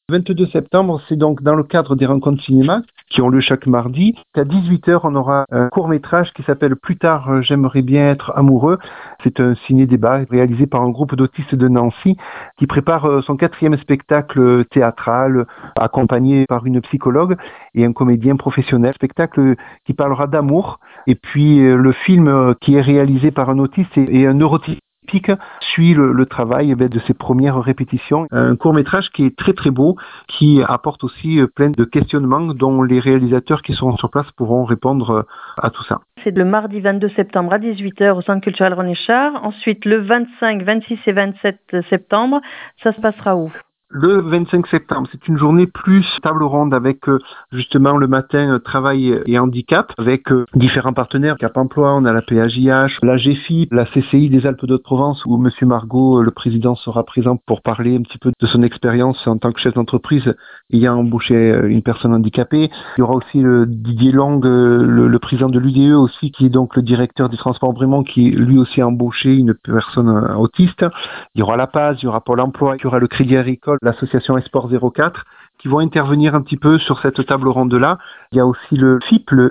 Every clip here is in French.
Le 22 septembre, c'est donc dans le cadre des rencontres cinéma qui ont lieu chaque mardi. À 18h, on aura un court-métrage qui s'appelle Plus tard, j'aimerais bien être amoureux. C'est un ciné-débat réalisé par un groupe d'autistes de Nancy qui prépare son 4e spectacle théâtral, accompagné par une psychologue et un comédien professionnel. Spectacle qui parlera d'amour. Et puis le film qui est réalisé par un autiste et un neurotypique suit le travail de ses premières répétitions. Un court-métrage qui est très très beau, qui apporte aussi plein de questionnements dont les réalisateurs qui sont sur place pourront répondre à tout ça. C'est le mardi 22 septembre à 18h au Centre culturel René Char. Ensuite, le 25, 26 et 27 septembre, ça se passera où ? Le 25 septembre, c'est une journée plus table ronde avec justement le matin travail et handicap avec différents partenaires. Cap Emploi, on a la PAJH, la GFI, la CCI des Alpes d'Haute-Provence où Monsieur Margot, le président, sera présent pour parler un petit peu de son expérience en tant que chef d'entreprise ayant embauché une personne handicapée. Il y aura aussi Didier Long, le président de l'UDE aussi, qui est donc le directeur du transport Brémont, qui lui aussi a embauché une personne autiste. Il y aura la PAS, il y aura Pôle emploi, il y aura le Crédit Agricole, l'association Esport 04, qui vont intervenir un petit peu sur cette table ronde-là. Il y a aussi le FIP, le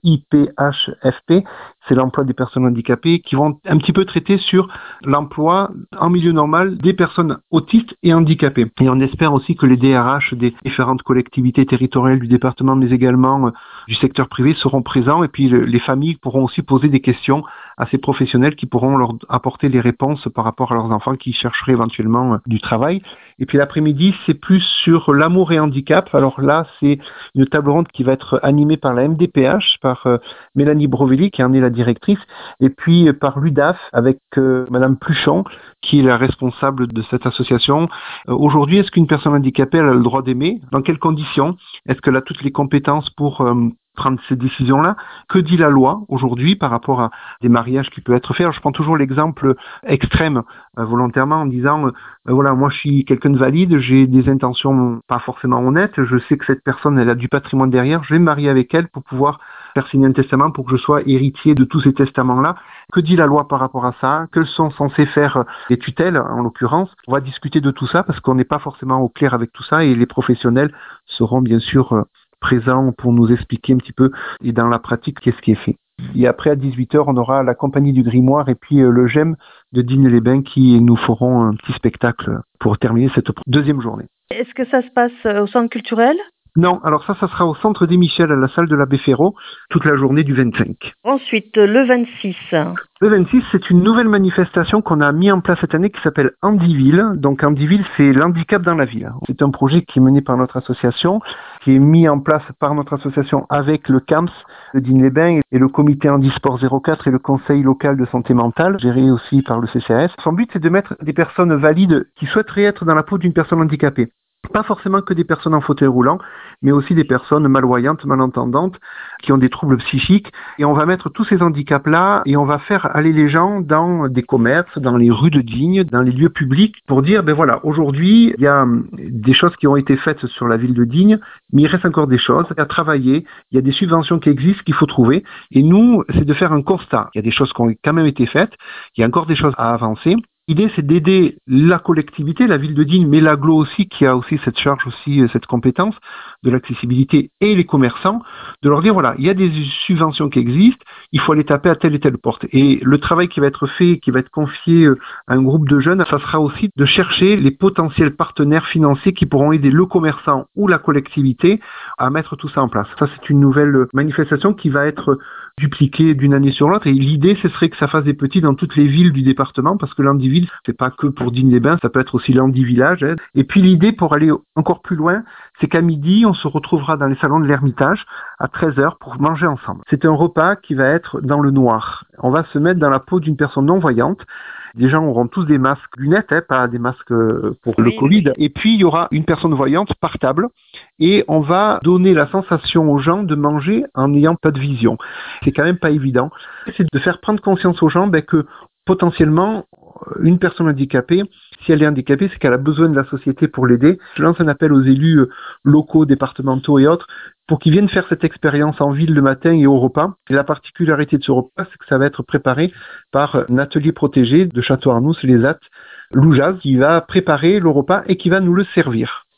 FIPHFP, c'est l'emploi des personnes handicapées, qui vont un petit peu traiter sur l'emploi en milieu normal des personnes autistes et handicapées. Et on espère aussi que les DRH des différentes collectivités territoriales du département, mais également du secteur privé seront présents, et puis les familles pourront aussi poser des questions à ces professionnels qui pourront leur apporter les réponses par rapport à leurs enfants qui chercheraient éventuellement du travail. Et puis l'après-midi, c'est plus sur l'amour et handicap. Alors là, c'est une table ronde qui va être animée par la MDPH, par Mélanie Brovelli, qui en est la directrice, et puis par l'UDAF avec Madame Pluchon, qui est la responsable de cette association. Aujourd'hui, est-ce qu'une personne handicapée elle a le droit d'aimer ? Dans quelles conditions ? Est-ce qu'elle a toutes les compétences pour prendre ces décisions-là? Que dit la loi aujourd'hui par rapport à des mariages qui peuvent être faits? Alors, je prends toujours l'exemple extrême volontairement en disant voilà, moi je suis quelqu'un de valide, j'ai des intentions pas forcément honnêtes, je sais que cette personne elle a du patrimoine derrière, je vais me marier avec elle pour pouvoir faire signer un testament pour que je sois héritier de tous ces testaments-là. Que dit la loi par rapport à ça? Que sont censés faire les tutelles en l'occurrence? On va discuter de tout ça parce qu'on n'est pas forcément au clair avec tout ça et les professionnels seront bien sûr présents pour nous expliquer un petit peu et dans la pratique qu'est-ce qui est fait. Et après à 18h, on aura la compagnie du Grimoire et puis le GEM de Digne-les-Bains qui nous feront un petit spectacle pour terminer cette deuxième journée. Est-ce que ça se passe au centre culturel ? Non, alors ça sera au centre des Michel à la salle de l'abbé Ferraud toute la journée du 25. Ensuite, le 26. Le 26, c'est une nouvelle manifestation qu'on a mis en place cette année qui s'appelle Handiville. Donc Handiville, c'est l'handicap dans la ville. C'est un projet qui est mené par notre association, qui est mis en place par notre association avec le CAMS, le Digne-les-Bains et le comité Handisport 04 et le conseil local de santé mentale, géré aussi par le CCAS. Son but, c'est de mettre des personnes valides qui souhaiteraient être dans la peau d'une personne handicapée. Pas forcément que des personnes en fauteuil roulant, mais aussi des personnes malvoyantes, malentendantes, qui ont des troubles psychiques. Et on va mettre tous ces handicaps-là et on va faire aller les gens dans des commerces, dans les rues de Digne, dans les lieux publics pour dire, ben voilà, aujourd'hui, il y a des choses qui ont été faites sur la ville de Digne, mais il reste encore des choses à travailler. Il y a des subventions qui existent qu'il faut trouver. Et nous, c'est de faire un constat. Il y a des choses qui ont quand même été faites. Il y a encore des choses à avancer. L'idée, c'est d'aider la collectivité, la ville de Digne, mais l'aglo aussi, qui a aussi cette charge, aussi cette compétence de l'accessibilité, et les commerçants, de leur dire, voilà, il y a des subventions qui existent, il faut aller taper à telle et telle porte. Et le travail qui va être fait, qui va être confié à un groupe de jeunes, ça sera aussi de chercher les potentiels partenaires financiers qui pourront aider le commerçant ou la collectivité à mettre tout ça en place. Ça, c'est une nouvelle manifestation qui va être dupliquée d'une année sur l'autre. Et l'idée, ce serait que ça fasse des petits dans toutes les villes du département, parce que l'Handiville, c'est pas que pour Digne-les-Bains, ça peut être aussi l'Handi-Village. Et puis l'idée, pour aller encore plus loin, c'est qu'à midi, on se retrouvera dans les salons de l'Ermitage à 13h pour manger ensemble. C'est un repas qui va être dans le noir. On va se mettre dans la peau d'une personne non-voyante. Les gens auront tous des masques lunettes, pas des masques pour le Covid. Oui. Et puis, il y aura une personne voyante par table et on va donner la sensation aux gens de manger en n'ayant pas de vision. C'est quand même pas évident. C'est de faire prendre conscience aux gens que potentiellement, une personne handicapée, si elle est handicapée, c'est qu'elle a besoin de la société pour l'aider. Je lance un appel aux élus locaux, départementaux et autres pour qu'ils viennent faire cette expérience en ville le matin et au repas. Et la particularité de ce repas, c'est que ça va être préparé par un atelier protégé de Château-Arnoux, les AT, Loujaz, qui va préparer le repas et qui va nous le servir.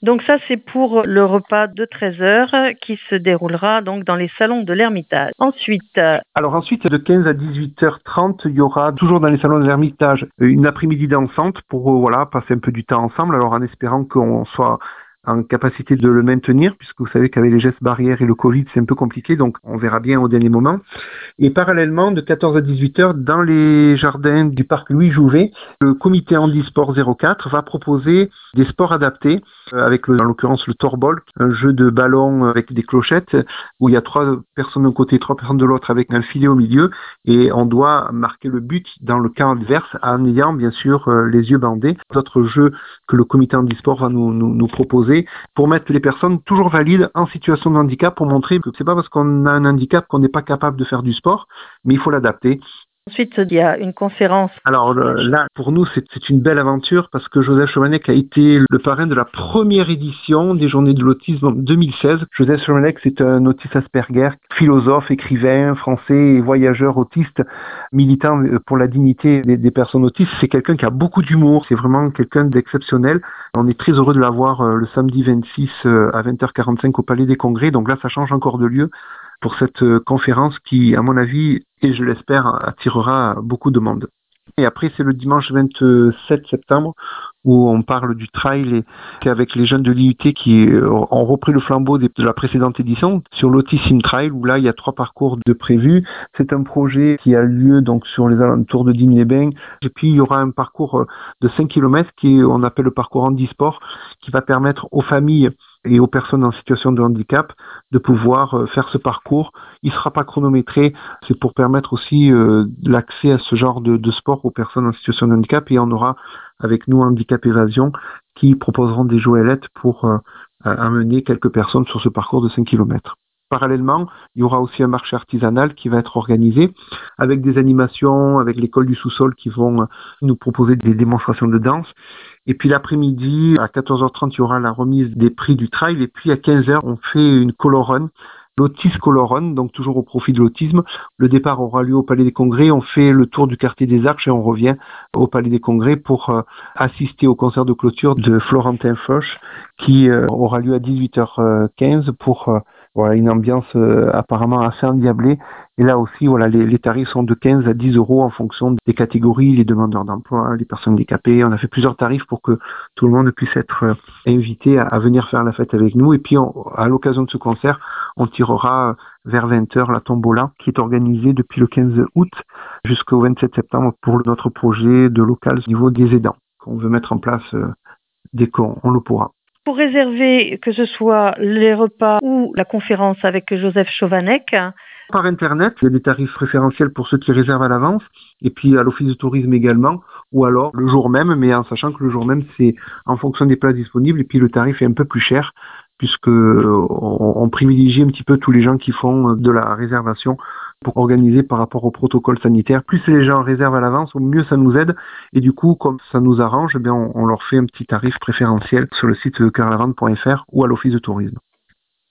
Donc ça, c'est pour le repas de 13 heures qui se déroulera donc dans les salons de l'Ermitage. Ensuite, Alors ensuite, de 15 à 18h30, il y aura toujours dans les salons de l'Ermitage une après-midi dansante pour voilà passer un peu du temps ensemble. Alors en espérant qu'on soit en capacité de le maintenir, puisque vous savez qu'avec les gestes barrières et le Covid, c'est un peu compliqué, donc on verra bien au dernier moment. Et parallèlement, de 14 à 18h, dans les jardins du parc Louis Jouvet, le comité handisport 04 va proposer des sports adaptés, avec en l'occurrence le torball, un jeu de ballon avec des clochettes, où il y a 3 personnes d'un côté, 3 personnes de l'autre, avec un filet au milieu, et on doit marquer le but dans le camp adverse en ayant bien sûr les yeux bandés. D'autres jeux que le comité handisport va nous proposer pour mettre les personnes toujours valides en situation de handicap, pour montrer que c'est pas parce qu'on a un handicap qu'on n'est pas capable de faire du sport, mais il faut l'adapter. Ensuite, il y a une conférence. Alors là, pour nous, c'est une belle aventure parce que Joseph Chovanec a été le parrain de la première édition des Journées de l'autisme en 2016. Joseph Chovanec, c'est un autiste Asperger, philosophe, écrivain, français et voyageur autiste, militant pour la dignité des personnes autistes. C'est quelqu'un qui a beaucoup d'humour, c'est vraiment quelqu'un d'exceptionnel. On est très heureux de l'avoir le samedi 26 à 20h45 au Palais des Congrès. Donc là, ça change encore de lieu pour cette conférence qui, à mon avis, et je l'espère, attirera beaucoup de monde. Et après, c'est le dimanche 27 septembre où on parle du trail et c'est avec les jeunes de l'IUT qui ont repris le flambeau de la précédente édition sur l'Autism Trail où là, il y a 3 parcours de prévus. C'est un projet qui a lieu donc sur les alentours de Digne-les-Bains. Et puis, il y aura un parcours de 5 km on appelle le parcours handisport qui va permettre aux familles et aux personnes en situation de handicap de pouvoir faire ce parcours. Il sera pas chronométré, c'est pour permettre aussi l'accès à ce genre de sport aux personnes en situation de handicap et on aura avec nous Handicap Évasion qui proposeront des jouelettes pour amener quelques personnes sur ce parcours de 5 km. Parallèlement, il y aura aussi un marché artisanal qui va être organisé avec des animations, avec l'école du sous-sol qui vont nous proposer des démonstrations de danse. Et puis l'après-midi, à 14h30, il y aura la remise des prix du trail. Et puis à 15h, on fait une colorun, l'Autis Colorun, donc toujours au profit de l'autisme. Le départ aura lieu au Palais des Congrès. On fait le tour du quartier des Arches et on revient au Palais des Congrès pour assister au concert de clôture de Florentin Foch qui aura lieu à 18h15 pour voilà, une ambiance apparemment assez endiablée. Et là aussi, voilà, les tarifs sont de 15 à 10 euros en fonction des catégories, les demandeurs d'emploi, les personnes handicapées. On a fait plusieurs tarifs pour que tout le monde puisse être invité à venir faire la fête avec nous. Et puis, à l'occasion de ce concert, on tirera vers 20h la tombola qui est organisée depuis le 15 août jusqu'au 27 septembre pour notre projet de local au niveau des aidants qu'on veut mettre en place dès qu'on le pourra. Pour réserver, que ce soit les repas ou la conférence avec Joseph Chovanec, par Internet, il y a des tarifs préférentiels pour ceux qui réservent à l'avance, et puis à l'office de tourisme également, ou alors le jour même, mais en sachant que le jour même, c'est en fonction des places disponibles, et puis le tarif est un peu plus cher, puisque on privilégie un petit peu tous les gens qui font de la réservation pour organiser par rapport au protocole sanitaire. Plus les gens réservent à l'avance, au mieux ça nous aide, et du coup, comme ça nous arrange, eh bien on leur fait un petit tarif préférentiel sur le site caravan.fr ou à l'office de tourisme.